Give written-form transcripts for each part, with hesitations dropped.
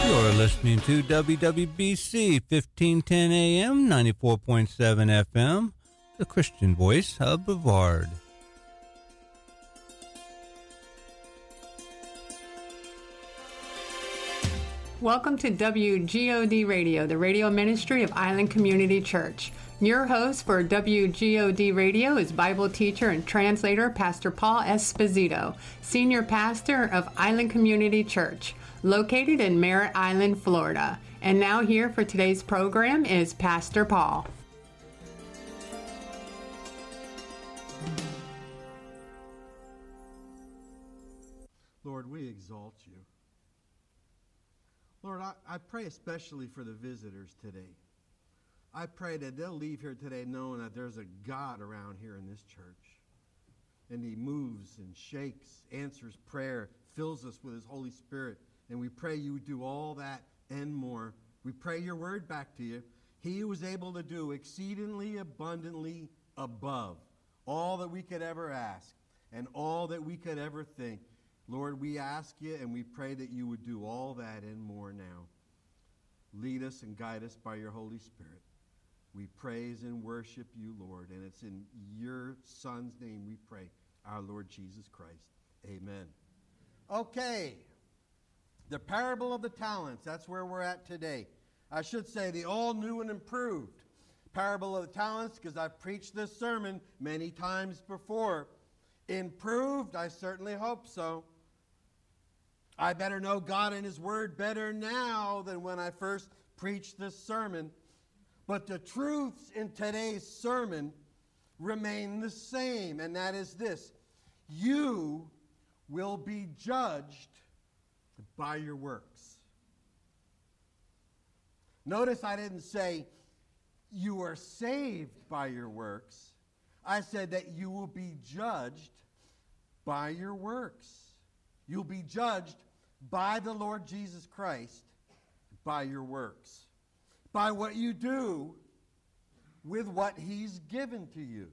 You're listening to WWBC 1510 AM, 94.7 FM, the Christian voice of Brevard. Welcome to WGOD Radio, the radio ministry of Island Community Church. Your host for WGOD Radio is Bible teacher and translator Pastor Paul Esposito, senior pastor of Island Community Church, located in Merritt Island, Florida. And now here for today's program is Pastor Paul. Lord, we exalt you. Lord, I pray especially for the visitors today. I pray that they'll leave here today knowing that there's a God around here in this church. And he moves and shakes, answers prayer, fills us with his Holy Spirit. And we pray you do all that and more. We pray your word back to you. He who was able to do exceedingly abundantly above all that we could ever ask and all that we could ever think. Lord, we ask you and we pray that you would do all that and more now. Lead us and guide us by your Holy Spirit. We praise and worship you, Lord, and it's in your Son's name we pray, our Lord Jesus Christ. Amen. Okay, the parable of the talents, that's where we're at today. I should say the all new and improved parable of the talents, because I've preached this sermon many times before. Improved, I certainly hope so. I better know God and his word better now than when I first preached this sermon. But the truths in today's sermon remain the same, and that is this: you will be judged by your works. Notice I didn't say you are saved by your works. I said that you will be judged by your works. You'll be judged by the Lord Jesus Christ by your works, by what you do with what he's given to you.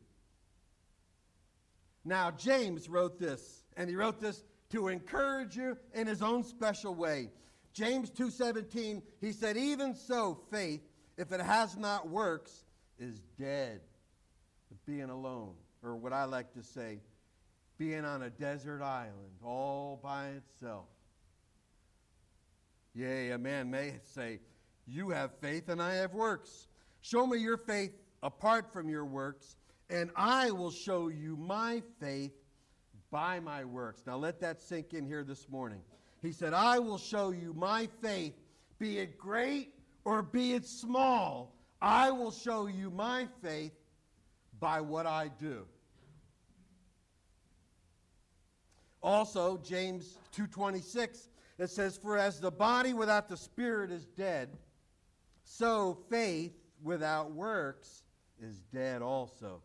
Now, James wrote this, and he wrote this to encourage you in his own special way. James 2:17, he said, even so, faith, if it has not works, is dead. Being alone, or what I like to say, being on a desert island all by itself. Yea, a man may say, you have faith and I have works. Show me your faith apart from your works, and I will show you my faith by my works. Now let that sink in here this morning. He said, I will show you my faith, be it great or be it small. I will show you my faith by what I do. Also, James 2:26, it says, for as the body without the spirit is dead, so faith without works is dead also.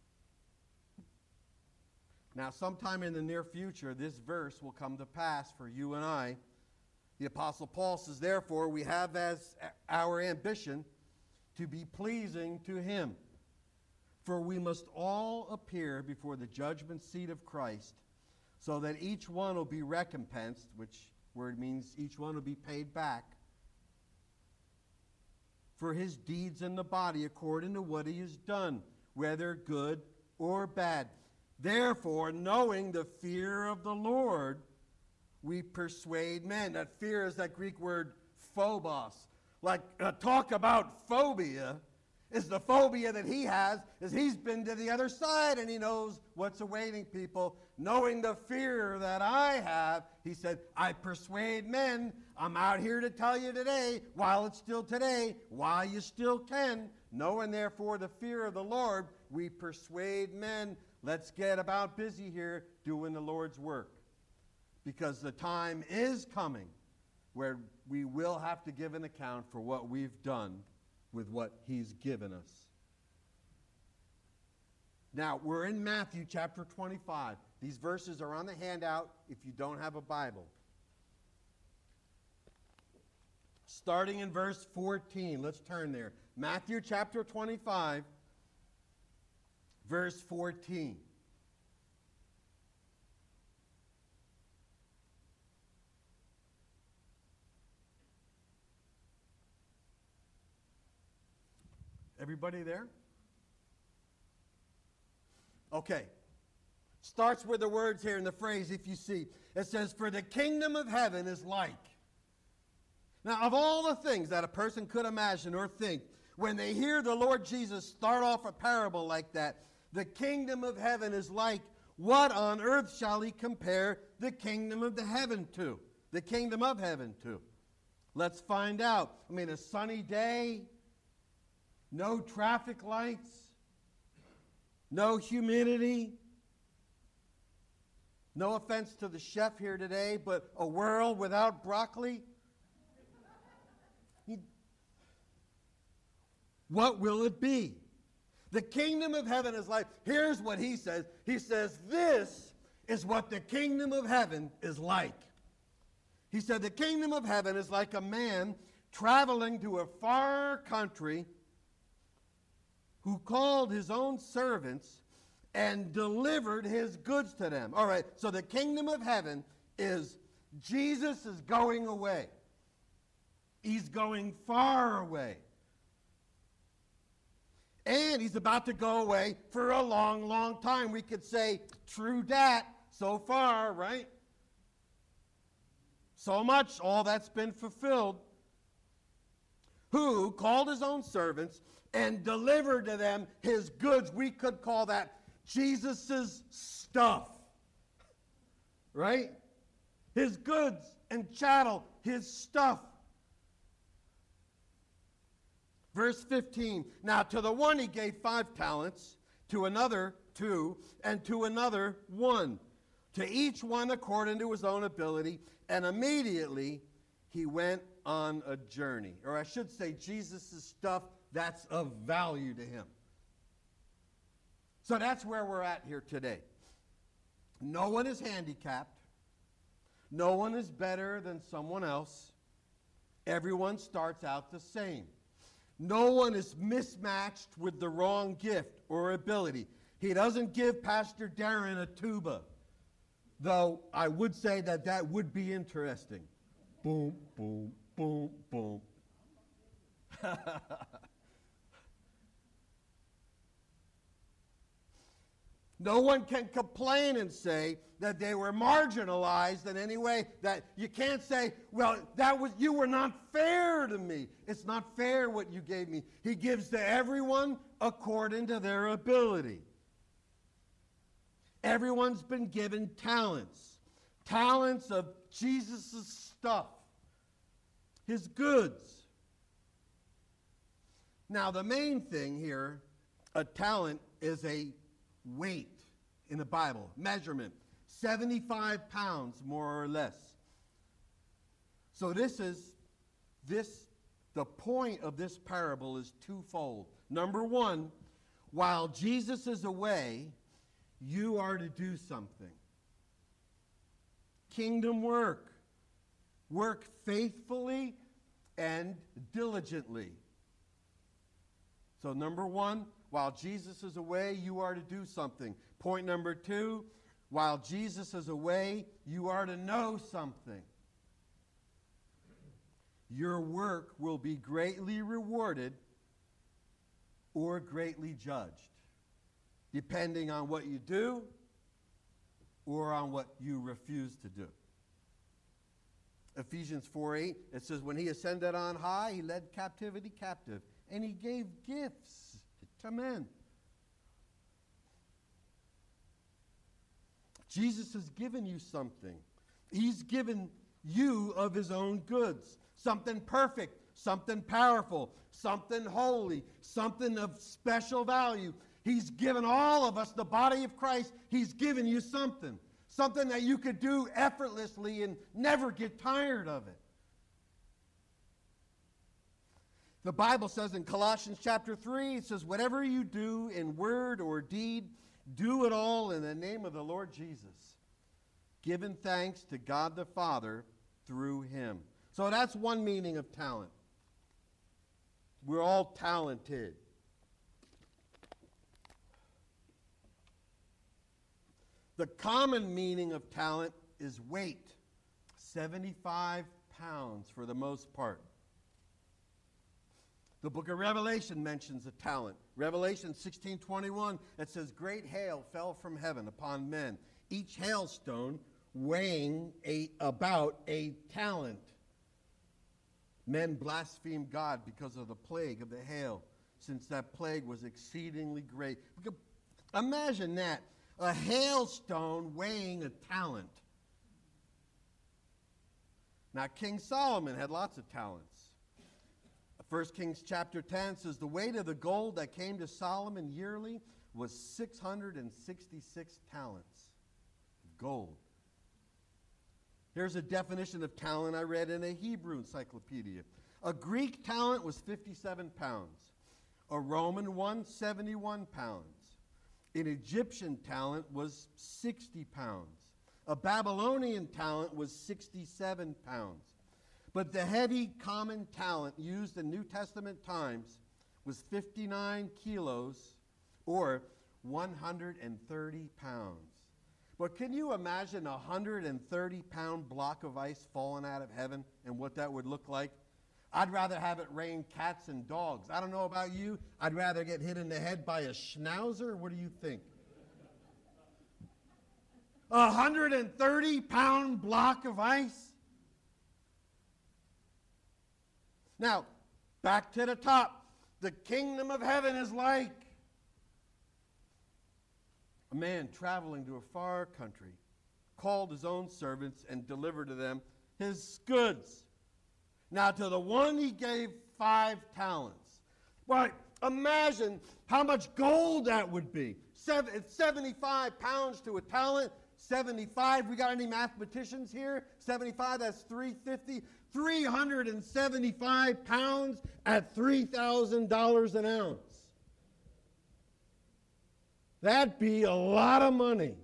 Now, sometime in the near future, this verse will come to pass for you and I. The Apostle Paul says, therefore, we have as our ambition to be pleasing to him. For we must all appear before the judgment seat of Christ, so that each one will be recompensed, which word means each one will be paid back, for his deeds in the body according to what he has done, whether good or bad. Therefore, knowing the fear of the Lord, we persuade men. That fear is that Greek word phobos. Like talk about phobia. Is the phobia that he has, is he's been to the other side and he knows what's awaiting people. Knowing the fear that I have, he said, I persuade men. I'm out here to tell you today, while it's still today, while you still can. Knowing therefore the fear of the Lord, we persuade men. Let's get about busy here doing the Lord's work. Because the time is coming where we will have to give an account for what we've done with what he's given us. Now, we're in Matthew chapter 25. These verses are on the handout if you don't have a Bible. Starting in verse 14, let's turn there. Matthew chapter 25, verse 14. Everybody there? Okay. Starts with the words here in the phrase, if you see. It says, for the kingdom of heaven is like. Now, of all the things that a person could imagine or think, when they hear the Lord Jesus start off a parable like that, the kingdom of heaven is like, what on earth shall he compare the kingdom of the heaven to? The kingdom of heaven to? Let's find out. I mean, a sunny day, no traffic lights, no humidity. No offense to the chef here today, but a world without broccoli? What will it be? The kingdom of heaven is like, here's what he says. He says, this is what the kingdom of heaven is like. He said, the kingdom of heaven is like a man traveling to a far country who called his own servants and delivered his goods to them. All right, so the kingdom of heaven is Jesus is going away. He's going far away. And he's about to go away for a long, long time. We could say, true dat, so far, right? So much, all that's been fulfilled. Who called his own servants and delivered to them his goods. We could call that Jesus' stuff. Right? His goods and chattel, his stuff. Verse 15, now to the one he gave 5 talents, to another 2, and to another 1, to each one according to his own ability, and immediately he went on a journey. Or I should say, Jesus' stuff that's of value to him. So that's where we're at here today. No one is handicapped. No one is better than someone else. Everyone starts out the same. No one is mismatched with the wrong gift or ability. He doesn't give Pastor Darren a tuba, though I would say that that would be interesting. Boom, boom, boom, boom. No one can complain and say that they were marginalized in any way. That you can't say, well, you were not fair to me. It's not fair what you gave me. He gives to everyone according to their ability. Everyone's been given talents. Talents of Jesus' stuff. His goods. Now, the main thing here, a talent is a weight in the Bible, measurement, 75 pounds more or less. So the point of this parable is twofold. Number one, while Jesus is away, you are to do something. Kingdom work. Work faithfully and diligently. So number one, while Jesus is away, you are to do something. Point number 2, while Jesus is away, you are to know something. Your work will be greatly rewarded or greatly judged, depending on what you do or on what you refuse to do. Ephesians 4:8, it says, when he ascended on high, he led captivity captive, and he gave gifts to men. Jesus has given you something. He's given you of his own goods. Something perfect, something powerful, something holy, something of special value. He's given all of us, the body of Christ, he's given you something. Something that you could do effortlessly and never get tired of it. The Bible says in Colossians chapter 3, it says, whatever you do in word or deed, do it all in the name of the Lord Jesus, giving thanks to God the Father through him. So that's one meaning of talent. We're all talented. The common meaning of talent is weight, 75 pounds for the most part. The book of Revelation mentions a talent. Revelation 16:21, it says, great hail fell from heaven upon men, each hailstone weighing about a talent. Men blasphemed God because of the plague of the hail, since that plague was exceedingly great. Imagine that, a hailstone weighing a talent. Now, King Solomon had lots of talents. 1 Kings chapter 10 says, the weight of the gold that came to Solomon yearly was 666 talents of gold. Here's a definition of talent I read in a Hebrew encyclopedia. A Greek talent was 57 pounds. A Roman one, 71 pounds. An Egyptian talent was 60 pounds. A Babylonian talent was 67 pounds. But the heavy common talent used in New Testament times was 59 kilos or 130 pounds. But can you imagine a 130-pound block of ice falling out of heaven and what that would look like? I'd rather have it rain cats and dogs. I don't know about you. I'd rather get hit in the head by a schnauzer. What do you think? A 130-pound block of ice? Now, back to the top. The kingdom of heaven is like a man traveling to a far country, called his own servants and delivered to them his goods. Now, to the one he gave 5 talents. Well, imagine how much gold that would be. It's 75 pounds to a talent. 75, we got any mathematicians here? 75, that's 350. 375 pounds at $3,000 an ounce. That'd be a lot of money.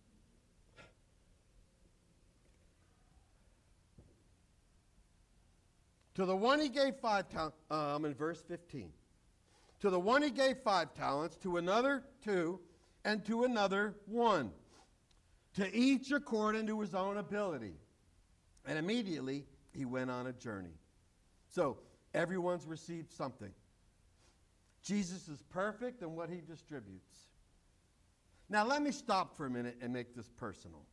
To the one he gave 5 talents, I'm in verse 15. To the one he gave 5 talents, to another 2, and to another 1. To each according to his own ability. And immediately he went on a journey. So everyone's received something. Jesus is perfect in what he distributes. Now let me stop for a minute and make this personal.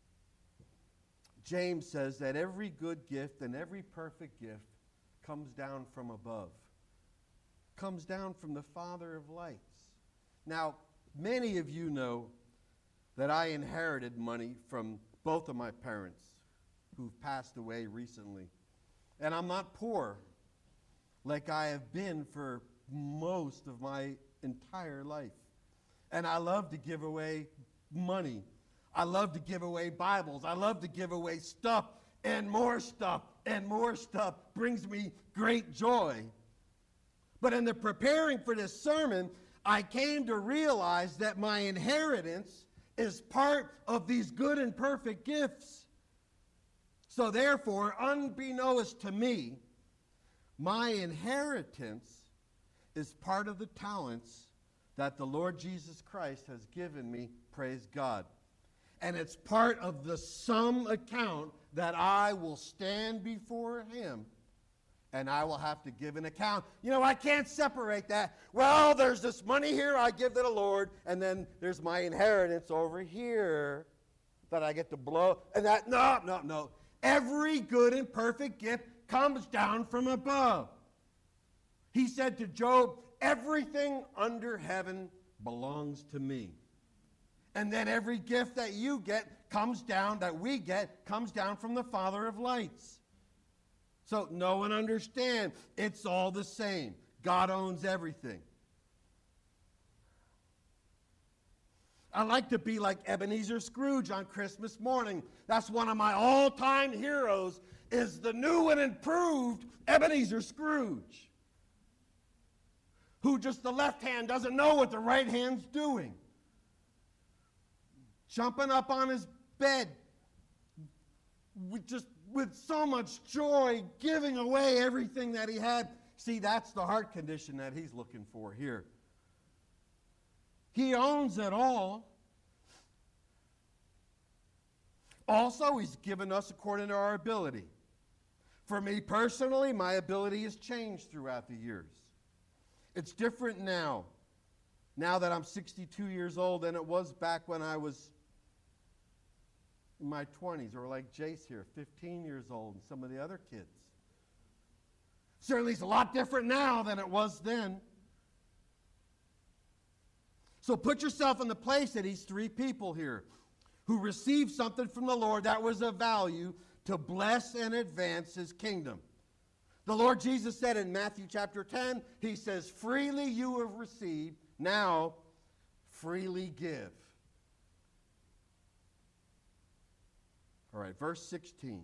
James says that every good gift and every perfect gift comes down from above. Comes down from the Father of lights. Now, many of you know that I inherited money from both of my parents who've passed away recently. And I'm not poor like I have been for most of my entire life. And I love to give away money. I love to give away Bibles. I love to give away stuff and more stuff and more stuff. Brings me great joy. But in the preparing for this sermon, I came to realize that my inheritance is part of these good and perfect gifts. So therefore, unbeknownst to me, my inheritance is part of the talents that the Lord Jesus Christ has given me, praise God. And it's part of the sum account that I will stand before him and I will have to give an account. You know, I can't separate that. Well, there's this money here I give to the Lord, and then there's my inheritance over here that I get to blow. And that, no. Every good and perfect gift comes down from above. He said to Job, everything under heaven belongs to me. And then every gift that you get comes down, that we get, comes down from the Father of lights. So know and understand, it's all the same. God owns everything. I like to be like Ebenezer Scrooge on Christmas morning. That's one of my all-time heroes, is the new and improved Ebenezer Scrooge, who just the left hand doesn't know what the right hand's doing. Jumping up on his bed with so much joy, giving away everything that he had. See, that's the heart condition that he's looking for here. He owns it all. Also, he's given us according to our ability. For me personally, my ability has changed throughout the years. It's different now that I'm 62 years old, than it was back when I was in my 20s, or like Jace here, 15 years old, and some of the other kids. Certainly it's a lot different now than it was then. So put yourself in the place of these three people here who received something from the Lord that was of value to bless and advance his kingdom. The Lord Jesus said in Matthew chapter 10, he says, freely you have received, now freely give. All right, verse 16.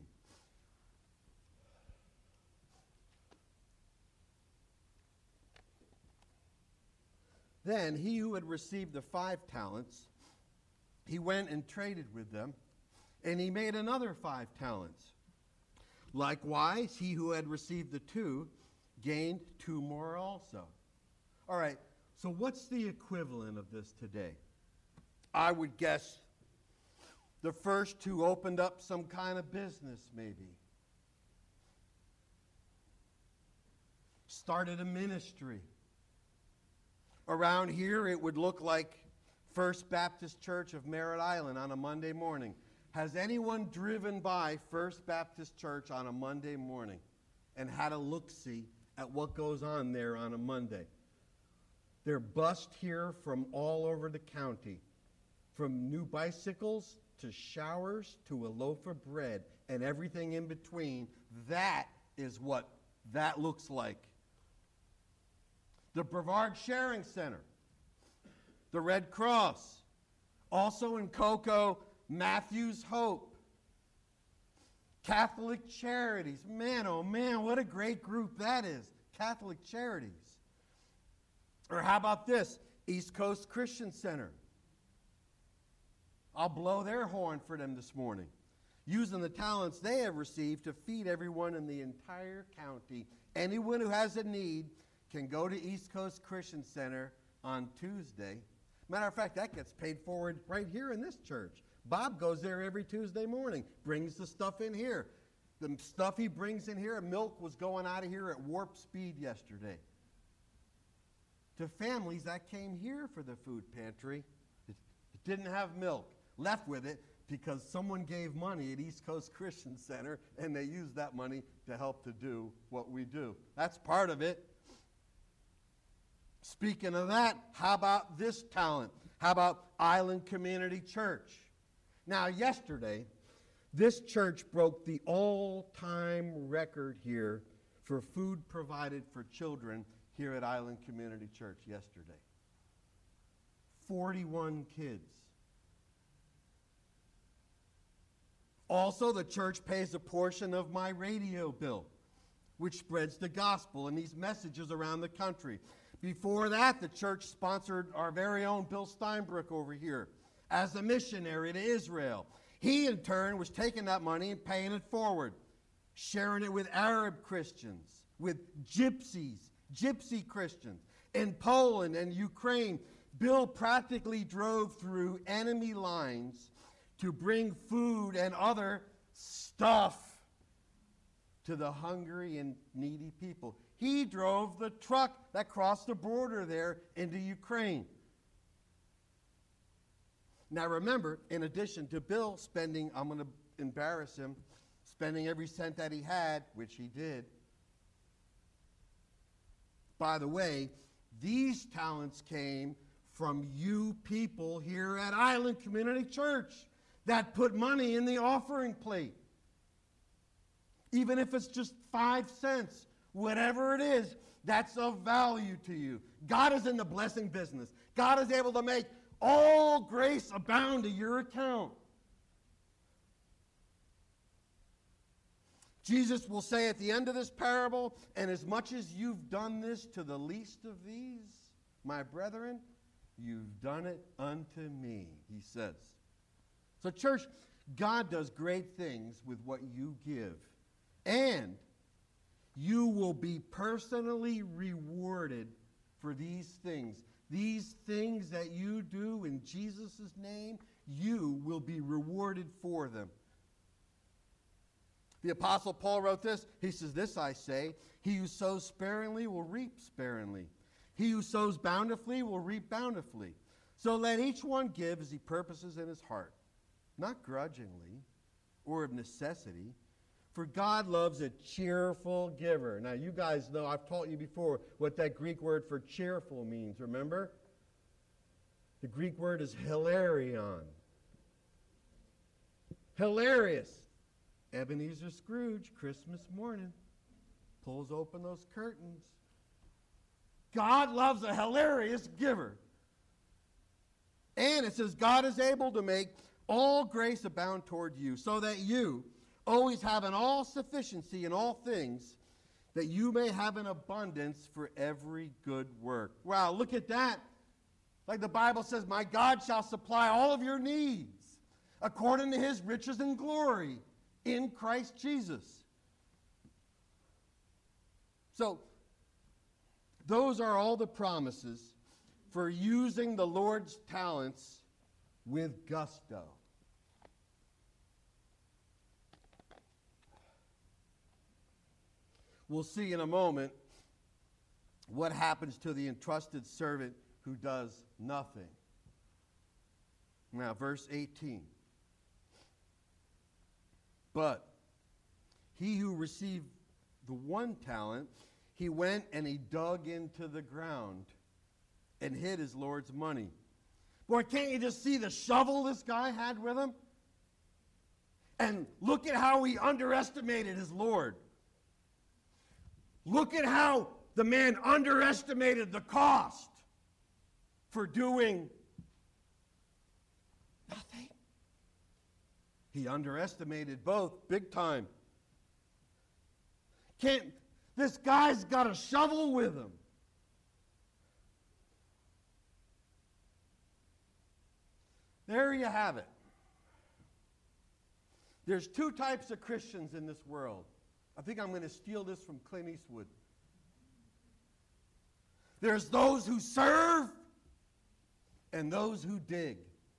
Then he who had received the 5 talents, he went and traded with them, and he made another 5 talents. Likewise, he who had received the 2 gained 2 more also. All right, so what's the equivalent of this today? I would guess the first 2 opened up some kind of business, maybe. Started a ministry. Around here, it would look like First Baptist Church of Merritt Island on a Monday morning. Has anyone driven by First Baptist Church on a Monday morning and had a look-see at what goes on there on a Monday? They're bussed here from all over the county, from new bicycles to showers to a loaf of bread and everything in between. That is what that looks like. The Brevard Sharing Center, the Red Cross, also in Cocoa, Matthew's Hope, Catholic Charities. Man, oh man, what a great group that is, Catholic Charities. Or how about this, East Coast Christian Center. I'll blow their horn for them this morning, using the talents they have received to feed everyone in the entire county. Anyone who has a need can go to East Coast Christian Center on Tuesday. Matter of fact, that gets paid forward right here in this church. Bob goes there every Tuesday morning, brings the stuff in here. The stuff he brings in here, milk was going out of here at warp speed yesterday. To families that came here for the food pantry, it didn't have milk, left with it because someone gave money at East Coast Christian Center, and they used that money to help to do what we do. That's part of it. Speaking of that, how about this talent? How about Island Community Church? Now, yesterday, this church broke the all-time record here for food provided for children here at Island Community Church yesterday. 41 kids. Also, the church pays a portion of my radio bill, which spreads the gospel and these messages around the country. Before that, the church sponsored our very own Bill Steinbrook over here as a missionary to Israel. He, in turn, was taking that money and paying it forward, sharing it with Arab Christians, with gypsy Christians. In Poland and Ukraine, Bill practically drove through enemy lines to bring food and other stuff to the hungry and needy people. He drove the truck that crossed the border there into Ukraine. Now remember, in addition to Bill spending, I'm going to embarrass him, spending every cent that he had, which he did. By the way, these talents came from you people here at Island Community Church that put money in the offering plate. Even if it's just 5 cents, whatever it is, that's of value to you. God is in the blessing business. God is able to make all grace abound to your account. Jesus will say at the end of this parable, and as much as you've done this to the least of these, my brethren, you've done it unto me, he says. So church, God does great things with what you give. And you will be personally rewarded for these things. These things that you do in Jesus' name, you will be rewarded for them. The Apostle Paul wrote this. He says, "This I say, he who sows sparingly will reap sparingly. He who sows bountifully will reap bountifully. So let each one give as he purposes in his heart, not grudgingly or of necessity, for God loves a cheerful giver. Now, you guys know, I've taught you before what that Greek word for cheerful means, remember? The Greek word is hilarion. Hilarious. Ebenezer Scrooge, Christmas morning, pulls open those curtains. God loves a hilarious giver. And it says, God is able to make all grace abound toward you, so that you always have an all sufficiency in all things, that you may have an abundance for every good work. Wow, look at that. Like the Bible says, my God shall supply all of your needs according to his riches and glory in Christ Jesus. So, those are all the promises for using the Lord's talents with gusto. We'll see in a moment what happens to the entrusted servant who does nothing. Now, verse 18. But he who received the 1 talent, he went and he dug into the ground and hid his Lord's money. Boy, can't you just see the shovel this guy had with him? And look at how he underestimated his Lord. Look at how the man underestimated the cost for doing nothing. He underestimated both big time. This guy's got a shovel with him. There you have it. There's 2 types of Christians in this world. I think I'm going to steal this from Clint Eastwood. There's those who serve and those who dig.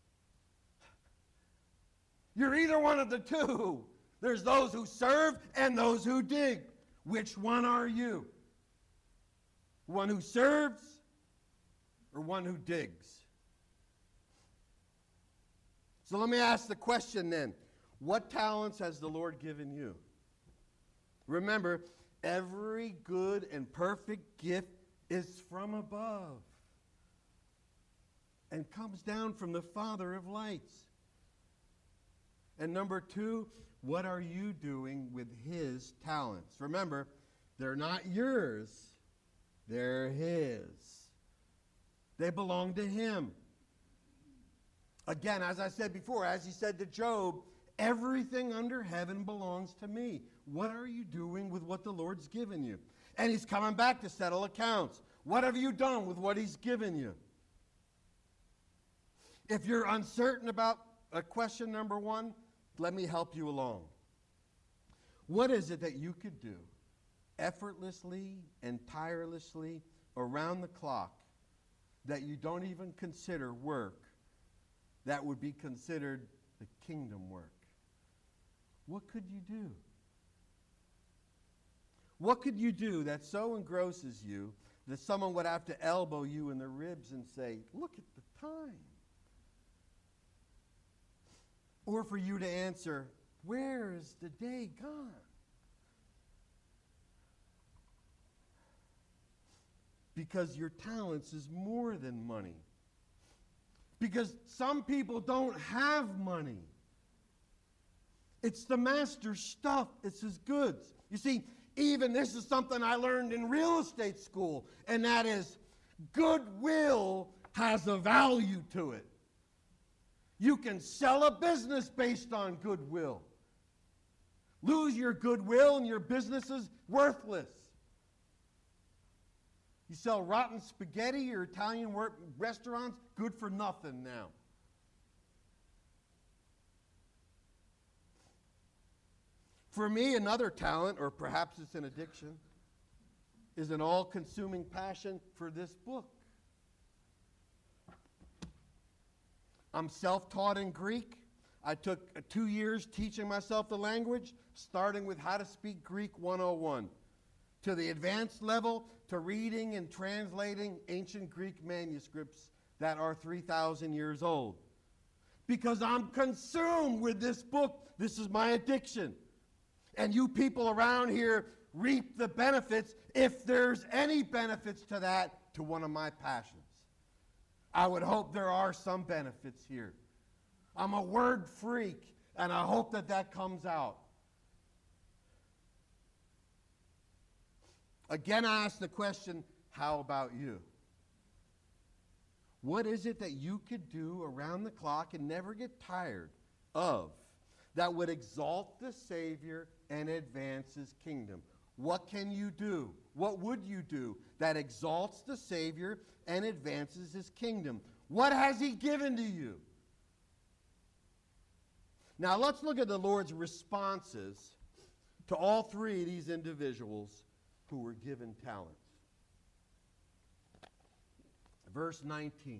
You're either one of the 2. There's those who serve and those who dig. Which one are you? One who serves or one who digs? So let me ask the question then. What talents has the Lord given you? Remember, every good and perfect gift is from above and comes down from the Father of lights. And number 2, what are you doing with his talents? Remember, they're not yours. They're his. They belong to him. Again, as I said before, as he said to Job, everything under heaven belongs to me. What are you doing with what the Lord's given you? And he's coming back to settle accounts. What have you done with what he's given you? If you're uncertain about question number 1, let me help you along. What is it that you could do effortlessly and tirelessly around the clock that you don't even consider work, that would be considered the kingdom work? What could you do? What could you do that so engrosses you that someone would have to elbow you in the ribs and say, look at the time? Or for you to answer, where is the day gone? Because your talents is more than money. Because some people don't have money. It's the master's stuff. It's his goods. You see, even this is something I learned in real estate school, and that is goodwill has a value to it. You can sell a business based on goodwill. Lose your goodwill and your business is worthless. You sell rotten spaghetti or Italian restaurants, good for nothing now. For me, another talent, or perhaps it's an addiction, is an all-consuming passion for this book. I'm self-taught in Greek. I took 2 years teaching myself the language, starting with How to Speak Greek 101. to the advanced level, to reading and translating ancient Greek manuscripts that are 3,000 years old. Because I'm consumed with this book. This is my addiction. And you people around here reap the benefits, if there's any benefits to that, to one of my passions. I would hope there are some benefits here. I'm a word freak, and I hope that that comes out. Again, I ask the question, how about you? What is it that you could do around the clock and never get tired of that would exalt the Savior and advance his kingdom? What can you do? What would you do that exalts the Savior and advances his kingdom? What has he given to you? Now let's look at the Lord's responses to all three of these individuals who were given talents. Verse 19.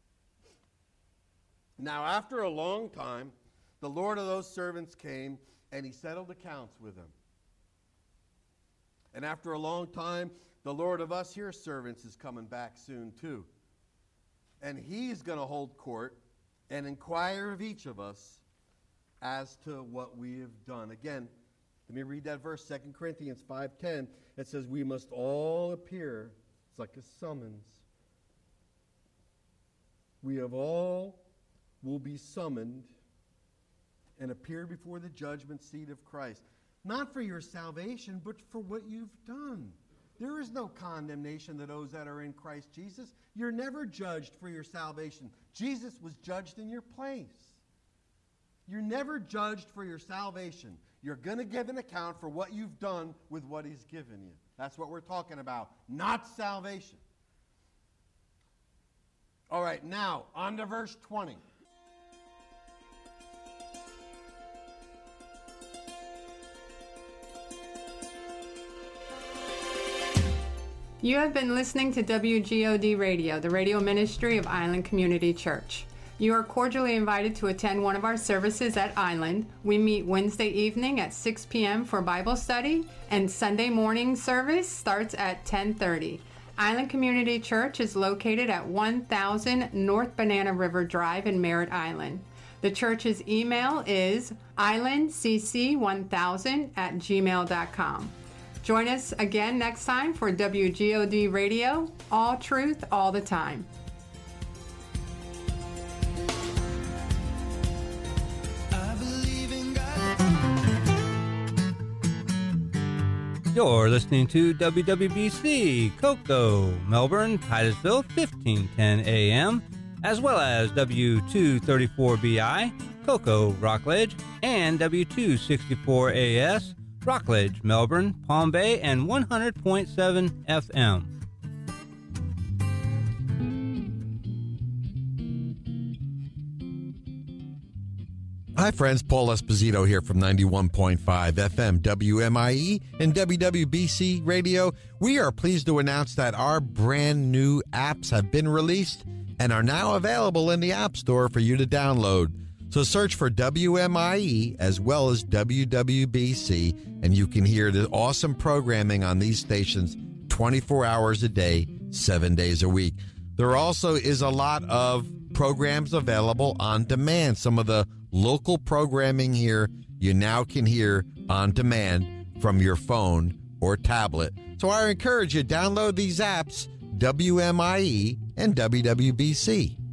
Now after a long time, the Lord of those servants came, and he settled accounts with them. And after a long time, the Lord of us here servants is coming back soon too. And he's going to hold court and inquire of each of us as to what we have done. Again, let me read that verse, 2 Corinthians 5:10. It says, we must all appear. It's like a summons. We have all will be summoned and appear before the judgment seat of Christ. Not for your salvation, but for what you've done. There is no condemnation to those that are in Christ Jesus. You're never judged for your salvation. Jesus was judged in your place. You're never judged for your salvation. You're going to give an account for what you've done with what he's given you. That's what we're talking about, not salvation. All right, now, on to verse 20. You have been listening to WGOD Radio, the radio ministry of Island Community Church. You are cordially invited to attend one of our services at Island. We meet Wednesday evening at 6 p.m. for Bible study, and Sunday morning service starts at 10:30. Island Community Church is located at 1000 North Banana River Drive in Merritt Island. The church's email is islandcc1000@gmail.com. Join us again next time for WGOD Radio, all truth, all the time. You're listening to WWBC, Cocoa, Melbourne, Titusville, 1510 AM, as well as W234BI, Cocoa, Rockledge, and W264AS, Rockledge, Melbourne, Palm Bay, and 100.7 FM. Hi friends, Paul Esposito here from 91.5 FM WMIE and WWBC Radio. We are pleased to announce that our brand new apps have been released and are now available in the App Store for you to download. So search for WMIE as well as WWBC, and you can hear the awesome programming on these stations 24 hours a day, 7 days a week. There also is a lot of programs available on demand. Some of the local programming here you now can hear on demand from your phone or tablet. So I encourage you, download these apps, WMIE and WWBC.